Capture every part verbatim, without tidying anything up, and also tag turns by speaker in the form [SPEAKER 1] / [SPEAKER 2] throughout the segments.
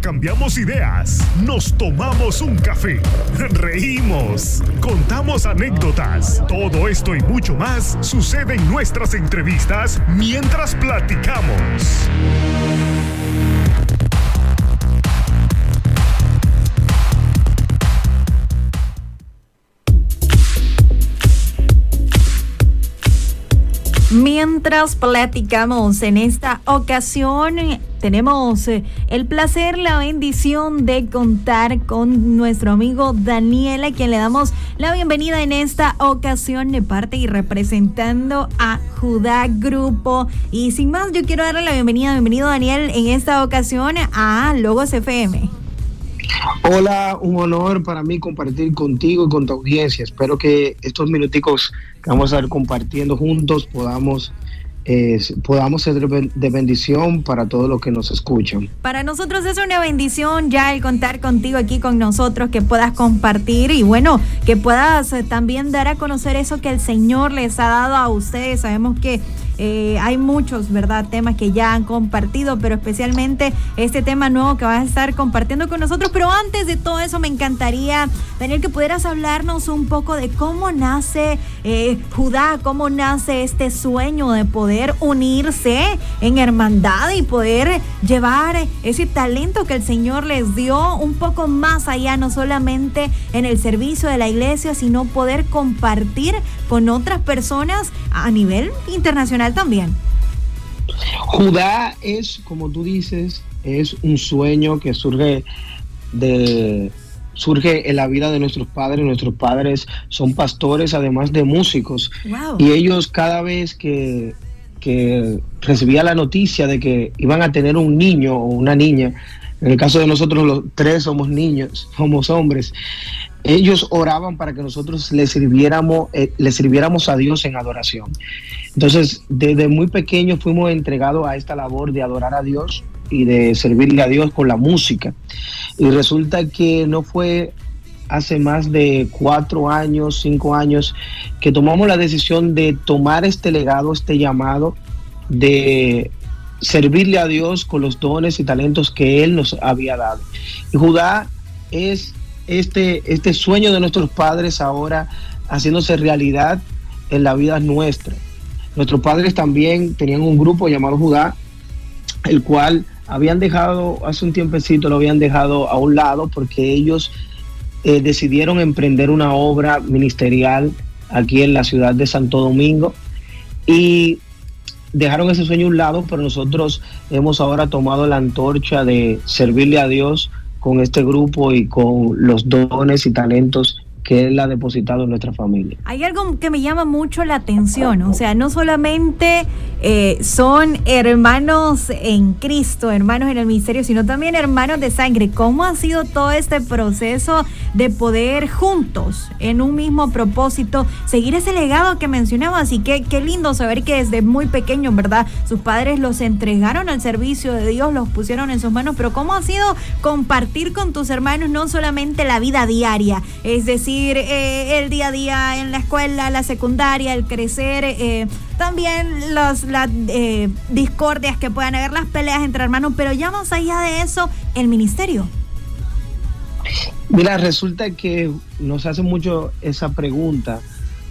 [SPEAKER 1] intercambiamos ideas, nos tomamos un café, reímos, contamos anécdotas. Todo esto y mucho más sucede en nuestras entrevistas mientras platicamos.
[SPEAKER 2] Mientras platicamos, en esta ocasión tenemos el placer, la bendición de contar con nuestro amigo Daniel, a quien le damos la bienvenida en esta ocasión de parte y representando a Judá Grupo. Y sin más, yo quiero darle la bienvenida, bienvenido Daniel, en esta ocasión a Logos F M.
[SPEAKER 3] Hola, un honor para mí compartir contigo y con tu audiencia. Espero que estos minuticos que vamos a estar compartiendo juntos podamos, eh, podamos ser de bendición para todos los que nos escuchan.
[SPEAKER 2] Para nosotros es una bendición ya el contar contigo aquí con nosotros, que puedas compartir y bueno, que puedas eh, también dar a conocer eso que el Señor les ha dado a ustedes. Sabemos que Eh, hay muchos, ¿verdad?, temas que ya han compartido, pero especialmente este tema nuevo que vas a estar compartiendo con nosotros. Pero antes de todo eso, me encantaría, Daniel, que pudieras hablarnos un poco de cómo nace eh, Judá, cómo nace este sueño de poder unirse en hermandad y poder llevar ese talento que el Señor les dio un poco más allá, no solamente en el servicio de la iglesia, sino poder compartir con otras personas a nivel internacional también.
[SPEAKER 3] Judá es, como tú dices, es un sueño que surge de surge en la vida de nuestros padres. Nuestros padres son pastores, además de músicos. Wow. Y ellos, cada vez que, que recibía la noticia de que iban a tener un niño o una niña, en el caso de nosotros los tres somos niños, somos hombres, ellos oraban para que nosotros le sirviéramos, eh, le sirviéramos a Dios en adoración. Entonces, desde muy pequeños fuimos entregados a esta labor de adorar a Dios y de servirle a Dios con la música. Y resulta que no fue hace más de cuatro años, cinco años, que tomamos la decisión de tomar este legado, este llamado, de servirle a Dios con los dones y talentos que Él nos había dado. Y Judá es este, este sueño de nuestros padres ahora haciéndose realidad en la vida nuestra. Nuestros padres también tenían un grupo llamado Judá, el cual habían dejado, hace un tiempecito lo habían dejado a un lado porque ellos eh, decidieron emprender una obra ministerial aquí en la ciudad de Santo Domingo y dejaron ese sueño a un lado, pero nosotros hemos ahora tomado la antorcha de servirle a Dios con este grupo y con los dones y talentos que Él ha depositado en nuestra familia.
[SPEAKER 2] Hay algo que me llama mucho la atención, o sea, no solamente eh, son hermanos en Cristo, hermanos en el ministerio, sino también hermanos de sangre. ¿Cómo ha sido todo este proceso de poder juntos, en un mismo propósito, seguir ese legado que mencionabas? Y qué, qué lindo saber que desde muy pequeños, ¿verdad?, sus padres los entregaron al servicio de Dios, los pusieron en sus manos. Pero ¿cómo ha sido compartir con tus hermanos no solamente la vida diaria, es decir, Eh, el día a día en la escuela, la secundaria, el crecer, eh, también los, las eh, discordias que puedan haber, las peleas entre hermanos, pero ya más allá de eso, el ministerio?
[SPEAKER 3] Mira, resulta que nos hace mucho esa pregunta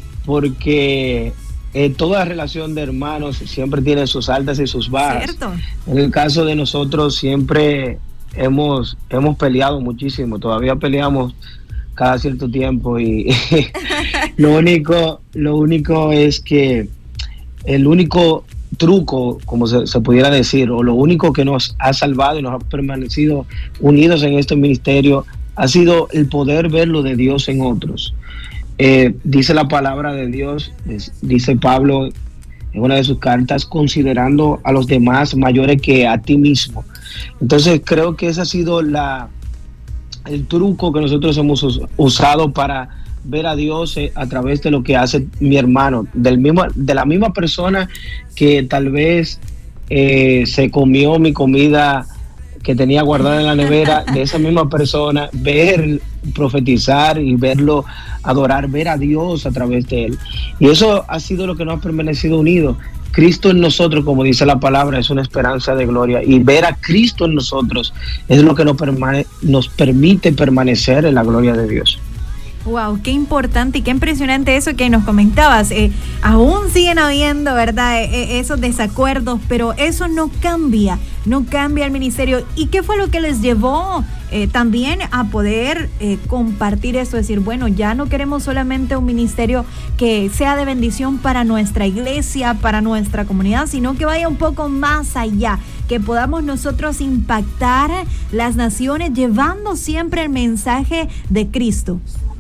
[SPEAKER 3] porque eh, toda relación de hermanos siempre tiene sus altas y sus bajas. ¿Cierto? En el caso de nosotros siempre hemos, hemos peleado muchísimo, todavía peleamos cada cierto tiempo y lo único lo único es que el único truco, como se, se pudiera decir, o lo único que nos ha salvado y nos ha permanecido unidos en este ministerio ha sido el poder ver lo de Dios en otros. Eh, dice la palabra de Dios, dice Pablo en una de sus cartas, considerando a los demás mayores que a ti mismo. Entonces creo que esa ha sido la el truco que nosotros hemos usado para ver a Dios a través de lo que hace mi hermano, del mismo, de la misma persona que tal vez eh, se comió mi comida que tenía guardada en la nevera de esa misma persona, ver, profetizar y verlo adorar, ver a Dios a través de él. Y eso ha sido lo que nos ha permanecido unidos. Cristo en nosotros, como dice la palabra, es una esperanza de gloria, y ver a Cristo en nosotros es lo que nos, permane- nos permite permanecer en la gloria de Dios.
[SPEAKER 2] Wow, qué importante y qué impresionante eso que nos comentabas. Eh, aún siguen habiendo, ¿verdad?, eh, esos desacuerdos, pero eso no cambia, no cambia el ministerio. ¿Y qué fue lo que les llevó eh, también a poder eh, compartir eso? Decir, bueno, ya no queremos solamente un ministerio que sea de bendición para nuestra iglesia, para nuestra comunidad, sino que vaya un poco más allá, que podamos nosotros impactar las naciones llevando siempre el mensaje de Cristo.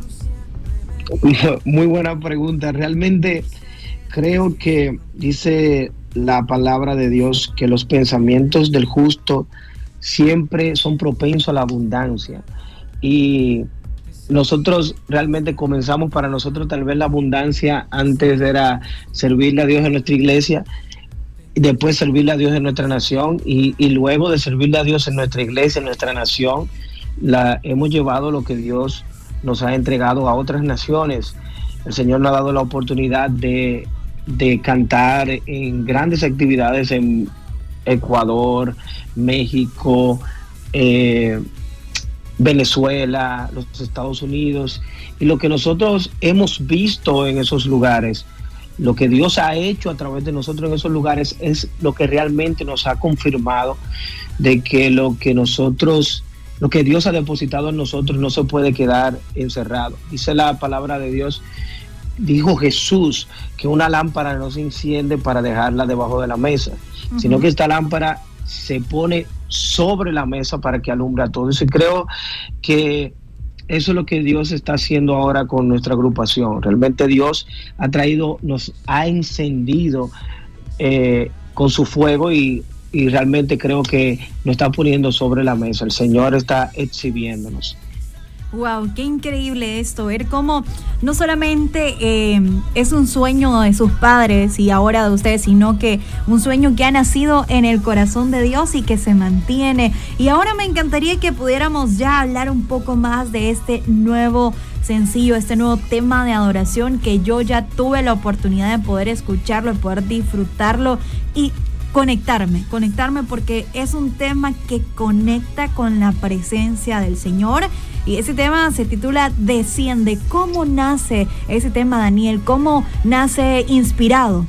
[SPEAKER 3] Muy buena pregunta. Realmente creo que dice la palabra de Dios que los pensamientos del justo siempre son propensos a la abundancia, y nosotros realmente comenzamos, para nosotros tal vez la abundancia antes era servirle a Dios en nuestra iglesia, y después servirle a Dios en nuestra nación, y, y luego de servirle a Dios en nuestra iglesia, en nuestra nación, la, hemos llevado lo que Dios nos ha entregado a otras naciones. El Señor nos ha dado la oportunidad de, de cantar en grandes actividades en Ecuador, México, eh, Venezuela, los Estados Unidos, y lo que nosotros hemos visto en esos lugares, lo que Dios ha hecho a través de nosotros en esos lugares, es lo que realmente nos ha confirmado de que lo que nosotros Lo que Dios ha depositado en nosotros no se puede quedar encerrado. Dice la palabra de Dios, dijo Jesús, que una lámpara no se enciende para dejarla debajo de la mesa, uh-huh. sino que esta lámpara se pone sobre la mesa para que alumbre a todos. Y creo que eso es lo que Dios está haciendo ahora con nuestra agrupación. Realmente Dios ha traído, nos ha encendido eh, con su fuego, y Y realmente creo que nos está poniendo sobre la mesa. El Señor está exhibiéndonos.
[SPEAKER 2] Wow, qué increíble esto, ver cómo no solamente eh, es un sueño de sus padres y ahora de ustedes, sino que un sueño que ha nacido en el corazón de Dios y que se mantiene. Y ahora me encantaría que pudiéramos ya hablar un poco más de este nuevo sencillo, este nuevo tema de adoración, que yo ya tuve la oportunidad de poder escucharlo, de poder disfrutarlo y conectarme, conectarme porque es un tema que conecta con la presencia del Señor, y ese tema se titula Desciende. ¿Cómo nace ese tema, Daniel? ¿Cómo nace inspirado?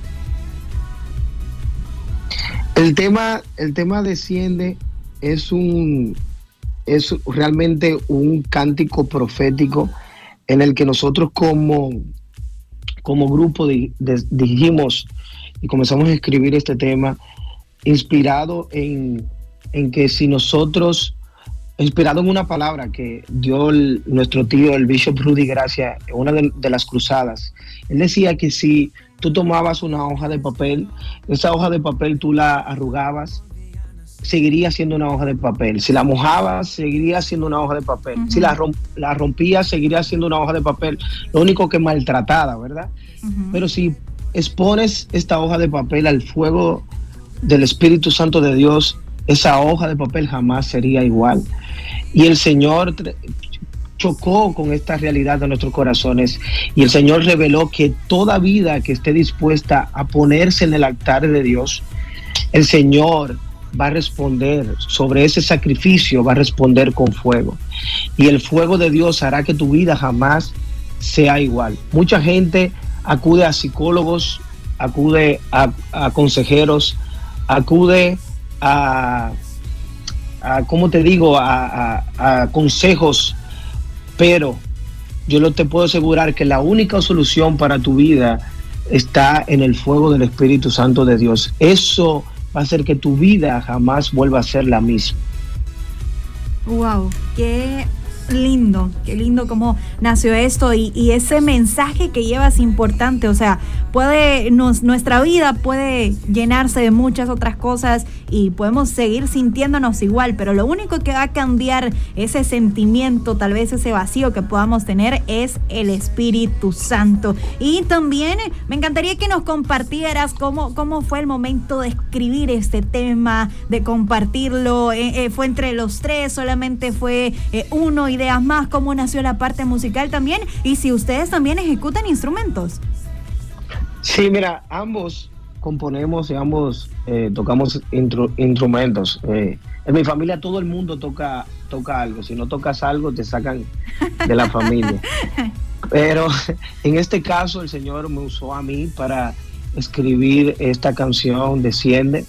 [SPEAKER 3] El tema, el tema Desciende es un es realmente un cántico profético en el que nosotros como, como grupo di, de, dijimos y comenzamos a escribir este tema inspirado en, en que si nosotros, inspirado en una palabra que dio el, nuestro tío, el Bishop Rudy Gracia, en una de, de las cruzadas. Él decía que si tú tomabas una hoja de papel, esa hoja de papel tú la arrugabas, seguiría siendo una hoja de papel. Si la mojabas, seguiría siendo una hoja de papel. Uh-huh. Si la, romp, la rompías, seguiría siendo una hoja de papel. Lo único que maltratada, ¿verdad? Uh-huh. Pero si expones esta hoja de papel al fuego del Espíritu Santo de Dios, esa hoja de papel jamás sería igual. Y el Señor chocó con esta realidad de nuestros corazones, y el Señor reveló que toda vida que esté dispuesta a ponerse en el altar de Dios, el Señor va a responder sobre ese sacrificio, va a responder con fuego, y el fuego de Dios hará que tu vida jamás sea igual. Mucha gente acude a psicólogos, acude a, a consejeros, acude a, a ¿cómo te digo? A, a, a consejos, pero yo no te puedo asegurar que la única solución para tu vida está en el fuego del Espíritu Santo de Dios. Eso va a hacer que tu vida jamás vuelva a ser la misma.
[SPEAKER 2] Wow, qué lindo, qué lindo cómo nació esto y, y ese mensaje que lleva es importante, o sea, puede, nos, nuestra vida puede llenarse de muchas otras cosas y podemos seguir sintiéndonos igual, pero lo único que va a cambiar ese sentimiento, tal vez ese vacío que podamos tener, es el Espíritu Santo. Y también me encantaría que nos compartieras cómo, cómo fue el momento de escribir este tema, de compartirlo, eh, eh, fue entre los tres, solamente fue eh, uno, ideas más, cómo nació la parte musical también, y si ustedes también ejecutan instrumentos.
[SPEAKER 3] Sí, mira, ambos componemos y ambos eh, tocamos intro, instrumentos. Eh, en mi familia todo el mundo toca, toca algo. Si no tocas algo, te sacan de la familia. Pero en este caso el Señor me usó a mí para escribir esta canción, Desciende.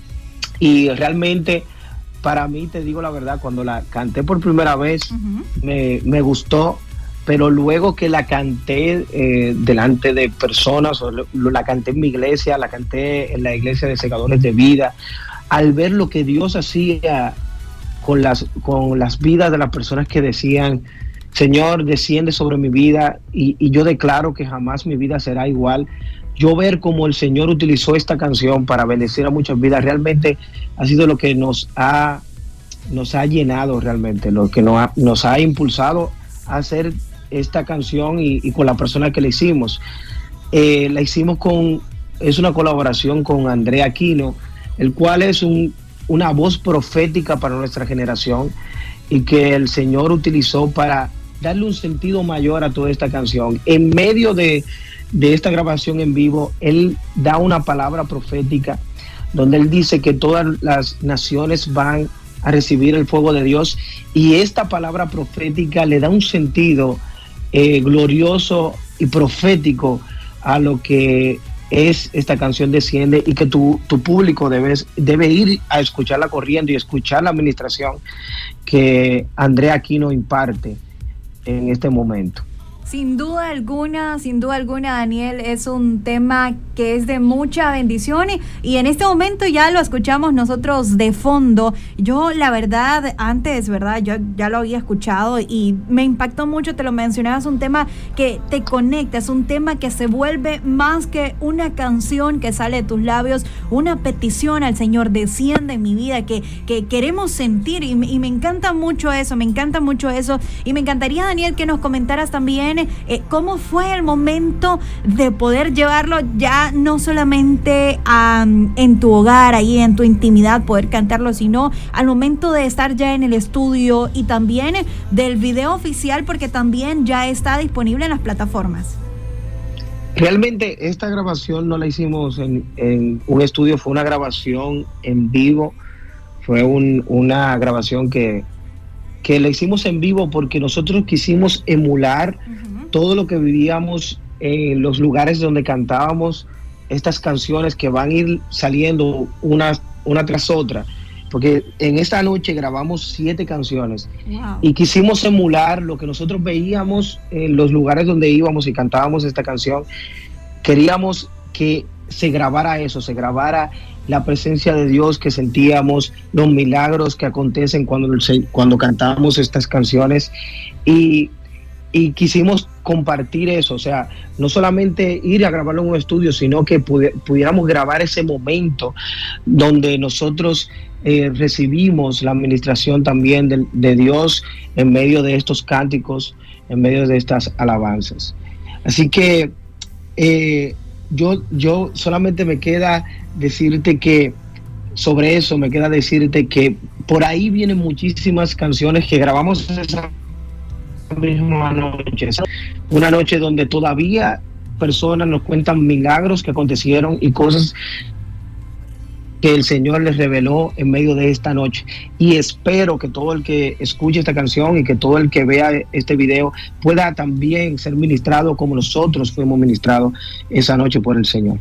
[SPEAKER 3] Y realmente, para mí, te digo la verdad, cuando la canté por primera vez, uh-huh. me, me gustó. Pero luego que la canté eh, delante de personas, o la canté en mi iglesia, la canté en la iglesia de Segadores de Vida, al ver lo que Dios hacía con las, con las vidas de las personas que decían, Señor, desciende sobre mi vida, y, y yo declaro que jamás mi vida será igual. Yo ver cómo el Señor utilizó esta canción para bendecir a muchas vidas, realmente ha sido lo que nos ha, nos ha llenado realmente, lo que nos ha, nos ha impulsado a hacer esta canción y, y con la persona que la hicimos. Eh, la hicimos con, es una colaboración con André Aquino, el cual es un, una voz profética para nuestra generación y que el Señor utilizó para darle un sentido mayor a toda esta canción. En medio de, de esta grabación en vivo, Él da una palabra profética donde Él dice que todas las naciones van a recibir el fuego de Dios, y esta palabra profética le da un sentido Eh, glorioso y profético a lo que es esta canción Desciende, y que tu, tu público debes, debe ir a escucharla corriendo y escuchar la administración que André Aquino imparte en este momento.
[SPEAKER 2] Sin duda alguna, sin duda alguna, Daniel, es un tema que es de mucha bendición y, y en este momento ya lo escuchamos nosotros de fondo. Yo, la verdad, antes, ¿verdad? Yo ya lo había escuchado y me impactó mucho, te lo mencionabas, un tema que te conecta, es un tema que se vuelve más que una canción que sale de tus labios, una petición al Señor, desciende en mi vida, que, que queremos sentir y, y me encanta mucho eso, me encanta mucho eso y me encantaría, Daniel, que nos comentaras también Eh, ¿cómo fue el momento de poder llevarlo ya no solamente um, en tu hogar, ahí en tu intimidad, poder cantarlo, sino al momento de estar ya en el estudio y también del video oficial, porque también ya está disponible en las plataformas?
[SPEAKER 3] Realmente esta grabación no la hicimos en, en un estudio, fue una grabación en vivo, fue un, una grabación que, que la hicimos en vivo porque nosotros quisimos emular uh-huh. todo lo que vivíamos en los lugares donde cantábamos estas canciones que van a ir saliendo una, una tras otra, porque en esta noche grabamos siete canciones. Wow. Y quisimos emular lo que nosotros veíamos en los lugares donde íbamos y cantábamos esta canción. Queríamos que se grabara eso, se grabara la presencia de Dios que sentíamos, los milagros que acontecen cuando, cuando cantábamos estas canciones, y Y quisimos compartir eso, o sea, no solamente ir a grabarlo en un estudio, sino que pudi- pudiéramos grabar ese momento donde nosotros eh, recibimos la administración también de, de Dios en medio de estos cánticos, en medio de estas alabanzas. Así que eh, yo, yo solamente me queda decirte que sobre eso, me queda decirte que por ahí vienen muchísimas canciones que grabamos esa misma noche, una noche donde todavía personas nos cuentan milagros que acontecieron y cosas que el Señor les reveló en medio de esta noche, y espero que todo el que escuche esta canción y que todo el que vea este video pueda también ser ministrado como nosotros fuimos ministrados esa noche por el Señor.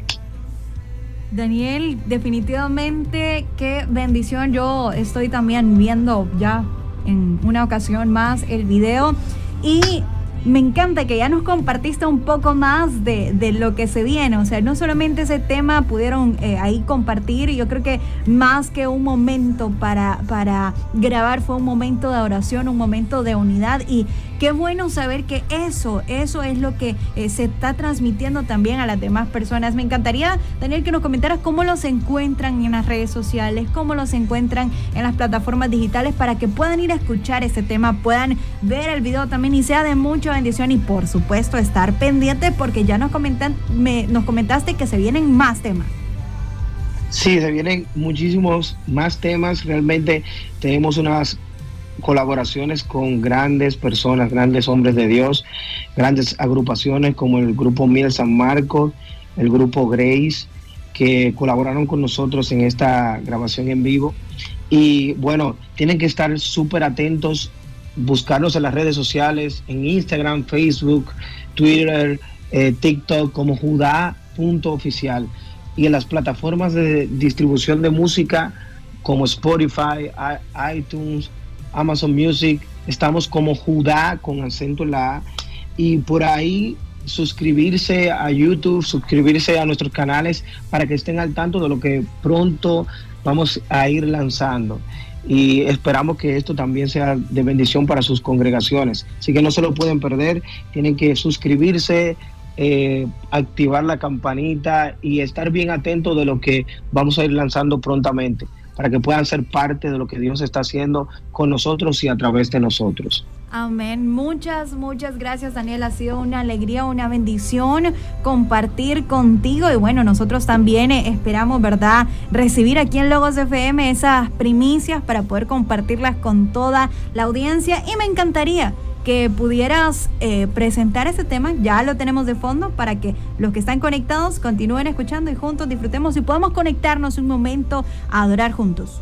[SPEAKER 2] Daniel, definitivamente qué bendición. Yo estoy también viendo ya en una ocasión más el video y me encanta que ya nos compartiste un poco más de, de lo que se viene, o sea, no solamente ese tema pudieron eh, ahí compartir, yo creo que más que un momento para, para grabar fue un momento de oración, un momento de unidad, y qué bueno saber que eso, eso es lo que eh, se está transmitiendo también a las demás personas. Me encantaría, Daniel, que nos comentaras cómo los encuentran en las redes sociales, cómo los encuentran en las plataformas digitales para que puedan ir a escuchar ese tema, puedan ver el video también y sea de mucha bendición, y por supuesto estar pendiente porque ya nos comentan, me, nos comentaste que se vienen más temas.
[SPEAKER 3] Sí, se vienen muchísimos más temas. Realmente tenemos unas colaboraciones con grandes personas, grandes hombres de Dios, grandes agrupaciones como el grupo Miel San Marcos, el grupo Grace, que colaboraron con nosotros en esta grabación en vivo. Y bueno, tienen que estar súper atentos, buscarnos en las redes sociales, en Instagram, Facebook, Twitter, eh, TikTok como Judá punto oficial, y en las plataformas de distribución de música como Spotify, iTunes, Amazon Music, estamos como Judá con acento en la A, y por ahí suscribirse a YouTube, suscribirse a nuestros canales para que estén al tanto de lo que pronto vamos a ir lanzando, y esperamos que esto también sea de bendición para sus congregaciones, así que no se lo pueden perder, tienen que suscribirse, eh, activar la campanita y estar bien atentos de lo que vamos a ir lanzando prontamente, para que puedan ser parte de lo que Dios está haciendo con nosotros y a través de nosotros.
[SPEAKER 2] Amén. Muchas, muchas gracias, Daniel. Ha sido una alegría, una bendición compartir contigo. Y bueno, nosotros también eh, esperamos, ¿verdad?, recibir aquí en Logos F M esas primicias para poder compartirlas con toda la audiencia. Y me encantaría que pudieras eh, presentar ese tema, ya lo tenemos de fondo, para que los que están conectados continúen escuchando y juntos disfrutemos y podamos conectarnos un momento a adorar juntos.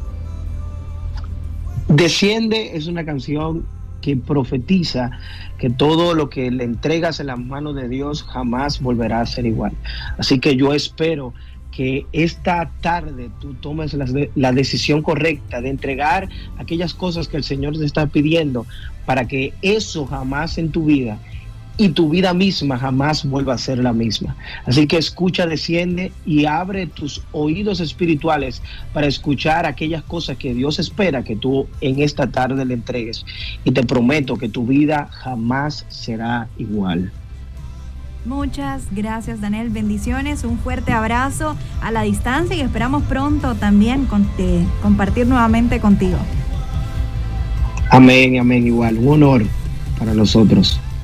[SPEAKER 3] Desciende es una canción que profetiza que todo lo que le entregas en las manos de Dios jamás volverá a ser igual. Así que yo espero que esta tarde tú tomes la, la decisión correcta de entregar aquellas cosas que el Señor te está pidiendo, para que eso jamás en tu vida y tu vida misma jamás vuelva a ser la misma. Así que escucha, desciende y abre tus oídos espirituales para escuchar aquellas cosas que Dios espera que tú en esta tarde le entregues. Y te prometo que tu vida jamás será igual.
[SPEAKER 2] Muchas gracias, Daniel. Bendiciones, un fuerte abrazo a la distancia y esperamos pronto también con, eh, compartir nuevamente contigo.
[SPEAKER 3] Amén, amén, igual. Un honor para nosotros.